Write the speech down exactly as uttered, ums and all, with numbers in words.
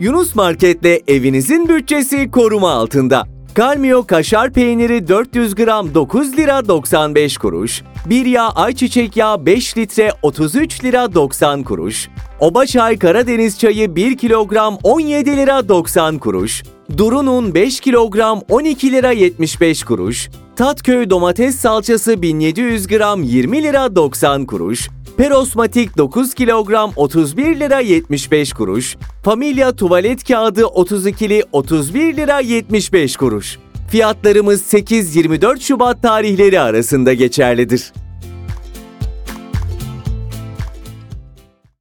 Yunus Market'le evinizin bütçesi koruma altında. Kalmio kaşar peyniri dört yüz gram dokuz lira doksan beş kuruş. Bir yağ ayçiçek yağı beş litre otuz üç lira doksan kuruş. Oba çay Karadeniz çayı bir kilogram on yedi lira doksan kuruş. Duru un beş kilogram on iki lira yetmiş beş kuruş. Tatköy domates salçası bin yedi yüz gram yirmi lira doksan kuruş. Perosmatik dokuz kilogram otuz bir lira yetmiş beş kuruş. Familya tuvalet kağıdı otuz ikili otuz bir lira yetmiş beş kuruş. Fiyatlarımız sekiz yirmi dört Şubat tarihleri arasında geçerlidir.